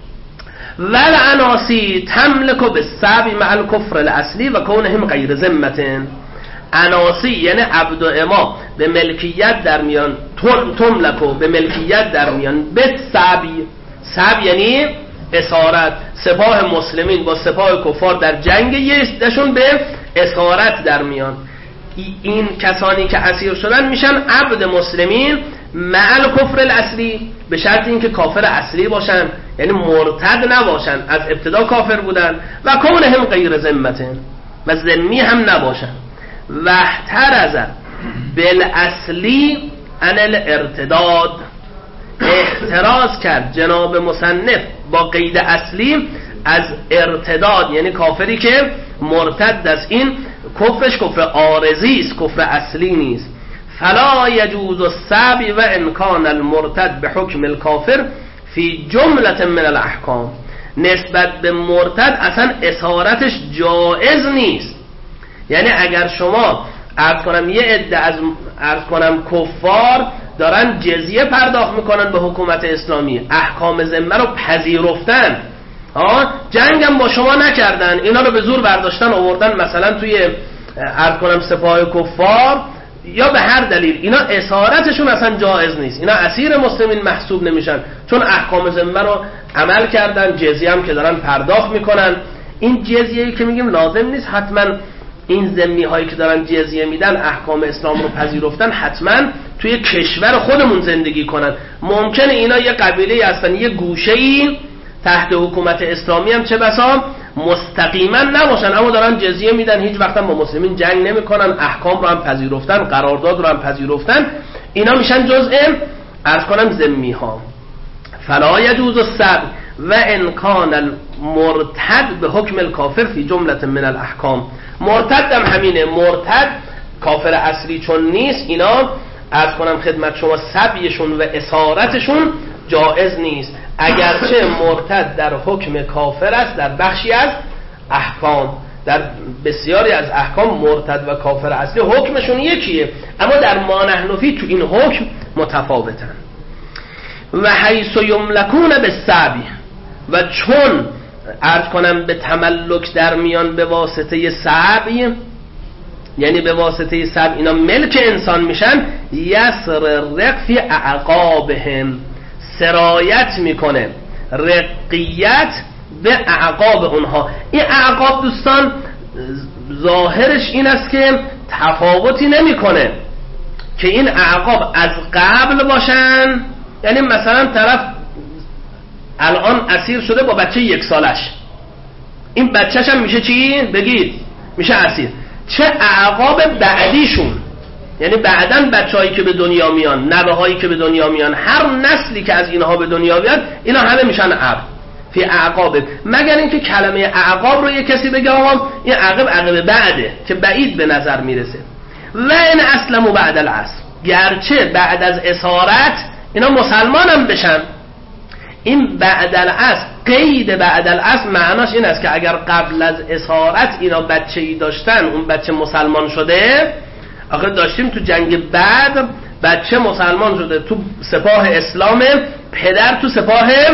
B: والعناسی تملک بالسبی مع الکفر الاصلی و کونهم غیر ذمتن. عناسی یعنی عبد و اما به ملکیت در میان، تملکو به ملکیت در میان، به سبی یعنی اسارت. سپاه مسلمین با سپاه کفار در جنگ یشون به اسارت در میان. این کسانی که اسیر شدن میشن عبد مسلمین مع الکفر الاصلی، به شرط اینکه کافر اصلی باشن، یعنی مرتد نباشن، از ابتدا کافر بودن. و کونهم غیر ذمتن، و ذمی هم نباشن. و احترز بالاصلی عن الارتداد، احتراز کرد جناب مصنف با قید اصلی از ارتداد، یعنی کافری که مرتد است. این کفرش کفر عارضی است، کفر اصلی نیست. فلا یجوز السبی و امکان المرتد به حکم الکافر فی جملة من الاحکام. نسبت به مرتد اصلا اسارتش جائز نیست. یعنی اگر شما عرض کنم یه عده از عرض کنم کفار دارن جزیه پرداخت میکنن به حکومت اسلامی، احکام ذمه رو پذیرفتن، جنگ هم با شما نکردن، اینا رو به زور برداشتن آوردن مثلا توی عرض کنم سپاه کفار یا به هر دلیل، اینا اسارتشون اصلا جایز نیست، اینا اسیر مسلمین محسوب نمیشن، چون احکام ذمه رو عمل کردن، جزیه هم که دارن پرداخت میکنن. این جزیه‌ای که میگیم لازم نیست حتما این ذمی هایی که دارن جزیه میدن احکام اسلام رو پذیرفتن حتما توی کشور خودمون زندگی کنن. ممکنه اینا یه قبیله هستن، یه گوشه‌ای تحت حکومت اسلامی هم چه بسا مستقیما نباشن، اما دارن جزیه میدن، هیچ وقتا با مسلمین جنگ نمیکنن، احکام رو هم پذیرفتن، قرارداد رو هم پذیرفتن، اینا میشن جزء عرض کنم ذمی ها. فلا یجوز السبی و ان کان المرتد به حکم الکافر فی جملة من الاحکام. مرتد هم همینه، مرتد کافر اصلی چون نیست، اینا عرض کنم خدمت شما سبیشون و اسارتشون جائز نیست، اگرچه مرتد در حکم کافر است در بخشی از احکام، در بسیاری از احکام مرتد و کافر اصلی حکمشون یکیه، اما در ما نحن فی تو این حکم متفاوتن. و حیث یملکون بالسبی، و چون عرض کنم به تملک در میان به واسطه سبی، یعنی به واسطه سبی اینا ملک انسان میشن، یسر رق فی اعقابهم، سرایت میکنه رقیت به اعقاب اونها. این اعقاب دوستان ظاهرش این است که تفاوتی نمیکنه که این اعقاب از قبل باشن، یعنی مثلا طرف الان اسیر شده با بچه 1 سالش، این بچهش هم میشه چی؟ بگید میشه اسیر. چه اعقاب بعدیشون، یعنی بعدن بچه‌هایی که به دنیا میان، نوه‌هایی که به دنیا میان، هر نسلی که از اینها به دنیا بیاد، اینا همه میشن عقب فی اعقاب، مگر اینکه کلمه اعقاب رو یه کسی بگه آقا این عقب بعده که بعید به نظر میرسه. و این اسلموا بعد العصر، گرچه بعد از اسارت اینا مسلمان هم بشن. این بعد العصر، قید بعد العصر معناش این است که اگر قبل از اسارت اینا بچه‌ای داشتن، اون بچه مسلمان شده، آخه داشتیم تو جنگ بعد بچه مسلمان شده تو سپاه اسلام، پدر تو سپاه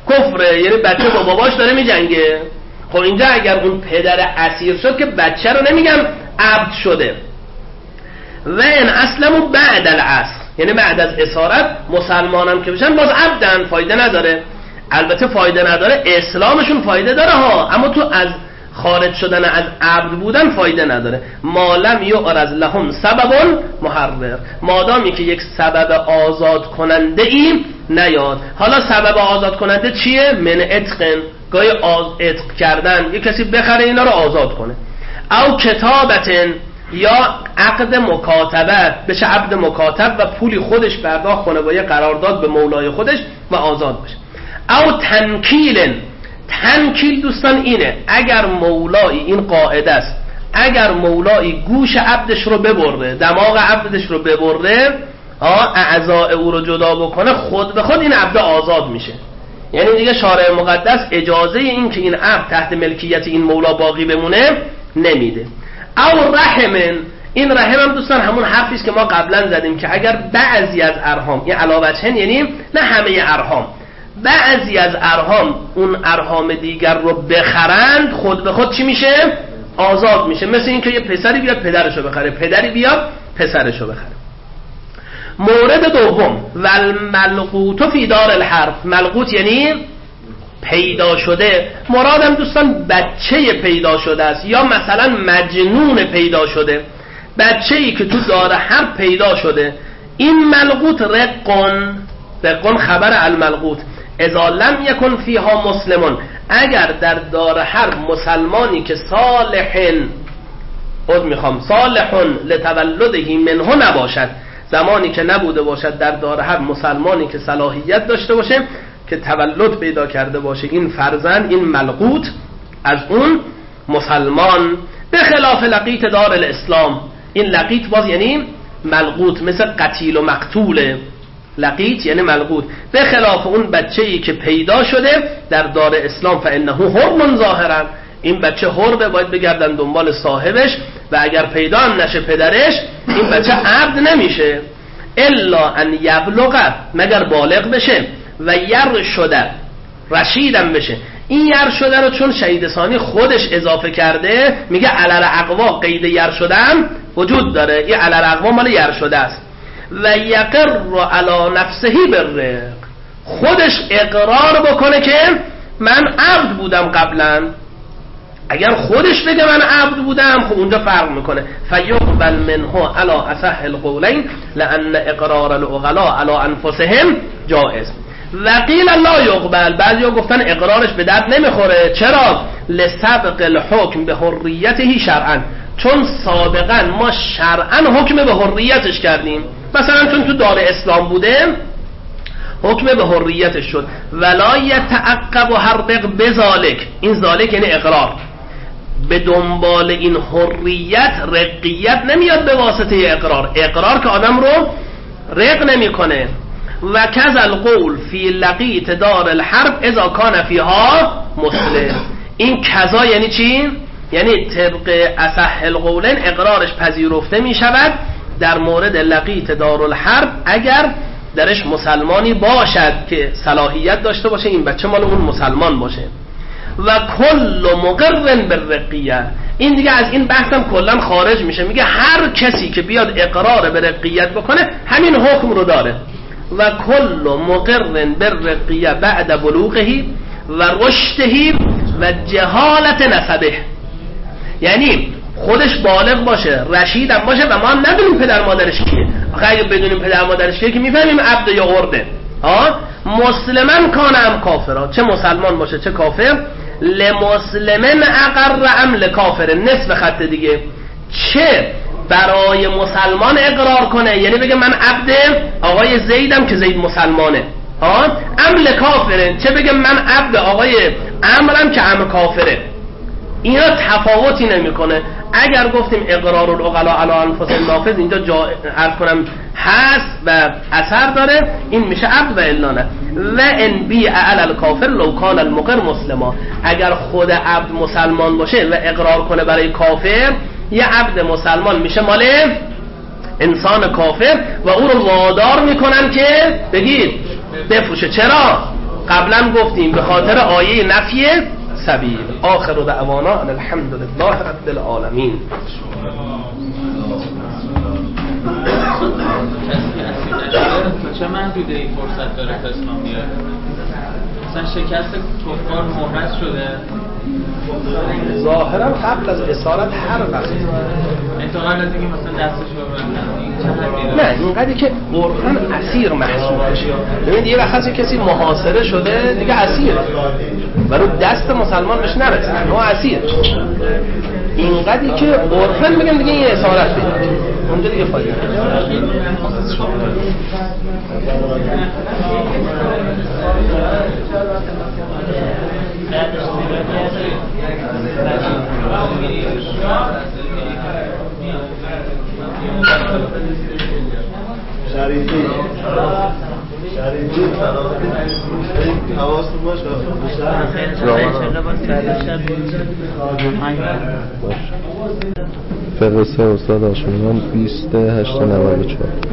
B: کفره، یعنی بچه با باباش داره میجنگه. خب اینجا اگر اون پدر اسیر شد که بچه رو نمیگم عبد شده. و ان اسلموا بعد العصر، یعنی بعد از اسارت مسلمانم که بشن باز عبدن، فایده نداره. البته فایده نداره، اسلامشون فایده داره ها، اما تو از خارج شدن از عبد بودن فایده نداره. ما لم یعرض لهم سبب محرر، مادامی که یک سبب آزاد کننده ای نیاد. حالا سبب آزاد کننده چیه؟ من عتق، گاهی عتق کردن، یک کسی بخره اینا رو آزاد کنه. او کتابتن، یا عقد مکاتبه، بشه عبد مکاتب و پولی خودش پرداخت کنه با یه قرارداد به مولای خودش و آزاد بشه. او تنکیل، تنکیل دوستان اینه اگر مولایی، این قاعده است، اگر مولایی گوش عبدش رو ببره، دماغ عبدش رو ببره، اعضاء او رو جدا بکنه، خود به خود این عبد آزاد میشه. یعنی دیگه شارع مقدس اجازه این که این عبد تحت ملکیت این مولا باقی بمونه نمیده. او رحمن، این رحم هم دوستان همون حرفی است که ما قبلا زدیم که اگر بعضی از ارحام، این علاوه‌چن یعنی نه همه ارحام، بعضی از ارحام اون ارحام دیگر رو بخرند، خود به خود چی میشه؟ آزاد میشه. مثل این که یه پسری بیاد پدرشو بخره، پدری بیاد پسرشو بخره. مورد دوم، والملقوت فی دار الحرب، ملقوت یعنی پیدا شده. مرادم دوستان بچه پیدا شده است، یا مثلا مجنون پیدا شده، بچه‌ای که تو دار حرب پیدا شده. این ملقوت رقون خبر الملقوت، اذا لم یکن فیها مسلمون، اگر در دار حرب مسلمانی که صالحون لتولده منه نباشد، زمانی که نبوده باشد در دار حرب مسلمانی که صلاحیت داشته باشه که تولد پیدا کرده باشه این فرزند، این ملقوت از اون مسلمان. به خلاف لقیت دار الاسلام، این لقیت باز یعنی ملقوت، مثل قتیل و مقتوله. لقیت یعنی ملقوت، به خلاف اون بچه‌ای که پیدا شده در دار اسلام، فانه حرم ظاهرا، این بچه حرمه، باید بگردن دنبال صاحبش و اگر پیدا هم نشه پدرش، این بچه عبد نمیشه. الا ان یبلغ، مگر بالغ بشه، و یر شده، رشیدم بشه. این یر شده رو چون شهید ثانی خودش اضافه کرده، میگه علل اقوا، قید یر شده هم وجود داره، این علل اقوا مال یر شده است. و یقر علی نفسه بالرق، خودش اقرار بکنه که من عبد بودم قبلا. اگر خودش بگه من عبد بودم، خب اونجا فرق میکنه. فیقبل منه علی اصح القولین لان اقرار العقلاء علی انفسهم جائز. وقیل لا یقبل، بعضیا گفتن اقرارش به درد نمیخوره. چرا؟ لسبق الحکم به حریته شرعا، چون سابقا ما شرعا حکم به حریتش کردیم. مثلا چون تو دار اسلام بوده حکم به حریتش شد. ولا یتعقب و حرق بذالک، این ذالک یعنی اقرار، به دنبال این حریت رقیت نمیاد به واسطه اقرار. اقرار که آدم رو رق نمی کنه. و کذا القول فی لقیت دار الحرب اذا کان فیها مسلم، این کذا یعنی چی؟ یعنی طبق اصح القولین اقرارش پذیرفته می شود در مورد لقیت دار الحرب اگر درش مسلمانی باشد که صلاحیت داشته باشه، این بچه مال اون مسلمان باشه. و کل مقر بالرقیه، این دیگه از این بحثم کلا خارج میشه، میگه هر کسی که بیاد اقرار به رقیت بکنه همین حکم رو داره. و کل مقر بالرقیه بعد بلوغه و رشده و جهالت نسبه، یعنی خودش بالغ باشه، رشیدم باشه و ما هم ندونیم پدر مادرش کیه. آخه اگه بدونیم پدر مادرش کیه که میفهمیم عبد یا غرده. مسلمان کانم کافرا، چه مسلمان باشه چه کافر. لمسلمن اقر ام لکافر، نصف خط دیگه، چه برای مسلمان اقرار کنه، یعنی بگه من عبد آقای زیدم که زید مسلمانه، ام لکافره، چه بگه من عبد آقای عمرم که عم کافره. اینا تفاوتی نمیکنه. اگر گفتیم اقرار العقلاء علی انفسهم نافذ، اینجا عرض کنم هست و اثر داره، این میشه عبد و الا نه. و ان بیع علی الکافر لو کان المقر مسلما، اگر خود عبد مسلمان باشه و اقرار کنه برای کافر، یه عبد مسلمان میشه مال انسان کافر و او رو وادار میکنن که بگید بفروشه. چرا؟ قبلا گفتیم به خاطر آیه نفی سبیل. آخر دعوانا ان الحمد لله رب العالمین.
C: چه محدوده این فرصت داره تا اسلام بیاره؟ مثلا شکست کفار محرز شده
B: ظاهرا قبل از اسارت هر وقت
C: انتقال از اینکه مثلا دستش رو بردن
B: نه اینقدری که عرفاً اسیر محسوب بشه. ببینید یه وقت کسی محاصره شده دیگه اسیره و رو دست مسلمان بهش نرسه، ما اسیر. اینقدری که عرفاً میگن دیگه این اسارت پیدا کرد، اونجا دیگه فایده
D: شریفی حواستون باشه فقه 3 استاد هاشمیان 20/8/94